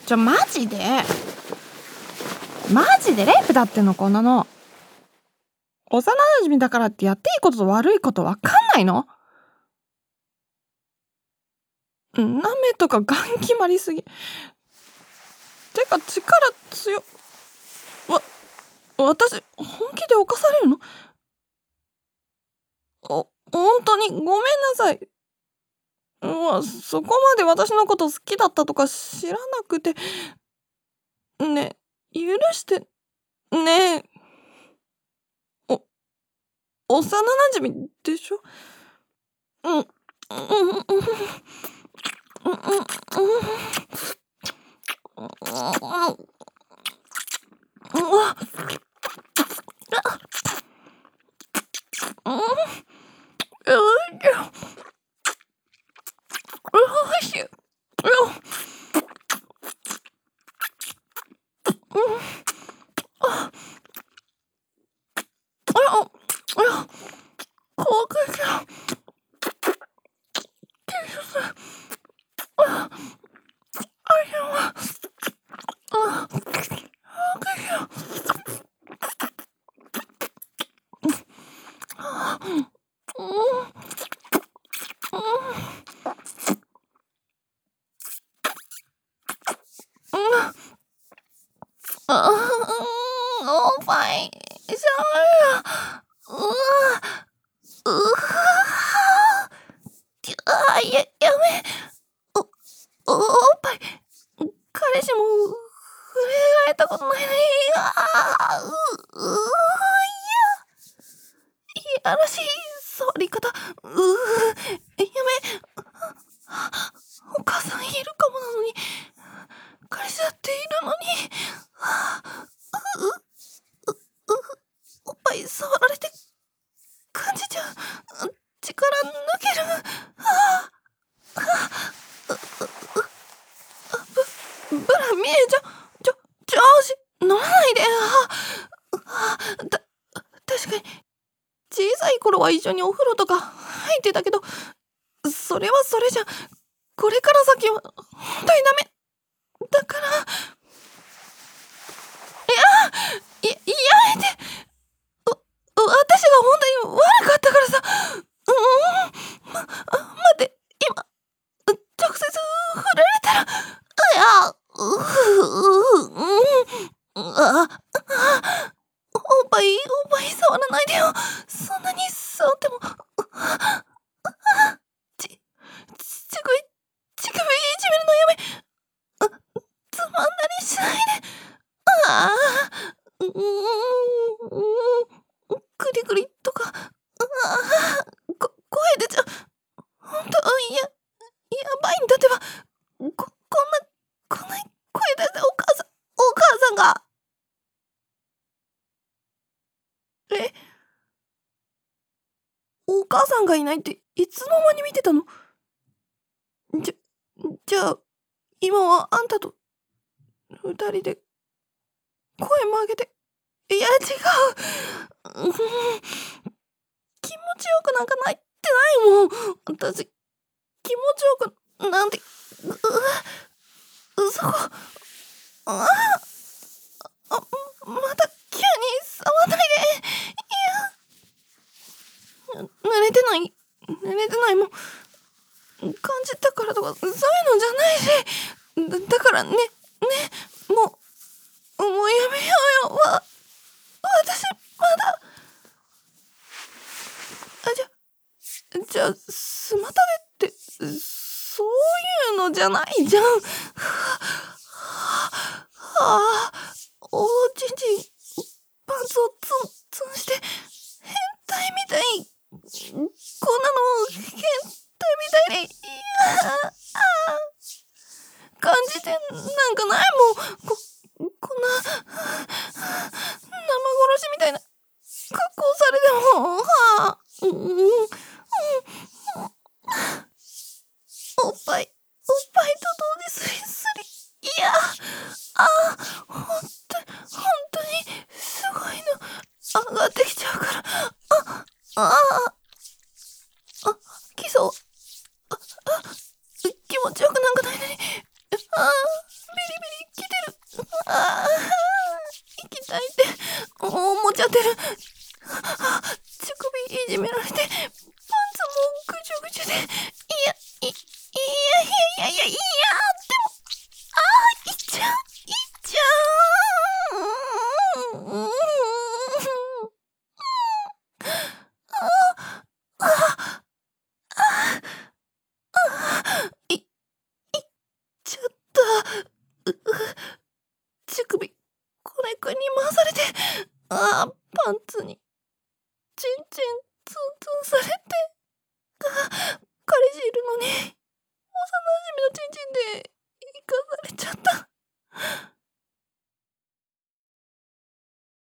マジでレイプだってのこんなの。幼馴染だからってやっていいことと悪いことわかんないの？なめとかガン決まりすぎ。てか力強私本気で犯されるの？本当にごめんなさい。そこまで私のこと好きだったとか知らなくて。ねえ、許してねえ。幼馴染でしょ？うんうんうんおっぱいやめ。おっぱい彼氏も触れられたことないのに。いやらしい触り方。やめ。お母さんいるかもなのに、彼氏だっているのに。おっぱい触られて感じちゃう。力抜ける。ブラ見え調子乗らないで。確かに小さい頃は一緒にお風呂とか入ってたけど、それはそれじゃ、これから先は本当にダメだから。やめて。私が本当に悪かったからさ。待って、今直接触られたら。おっぱい触らないでよ。そんなに触っても。乳首いじめるのやめ。つまんだりしないで。クリクリとか。声出ちゃう。ほんとやばいんだってば。こんな声出してお母さんが。お母さんがいないっていつの間に見てたの？じゃあ今はあんたと二人で声も上げて。いや違う。気持ちよくなんかないってないもん。私気持ちよくなんて。そこまた急に触んないで。濡れてないもん。感じたからとかそういうのじゃないし。だからねもうやめようよ。私まだ。じゃあスマタデってそういうのじゃないじゃん。おちんちんパンツをツンして変態みたい。こんなの変態みたいで感じてなんかないもん。こんな生殺しみたいな格好されても。おっぱいと同時スリ。いやほんとにすごいの上がってきちゃうから。基礎気持ちよくなんかないのに。ビリビリってる。乳首いじめられて、パンツもぐちゅぐちゅで、いや、でも、いっちゃう。いっちゃった。乳首、こねくんに回されて、パンツに、チンチン、ツンツンされて、彼氏いるのに、幼馴染のチンチンで、生かされちゃった。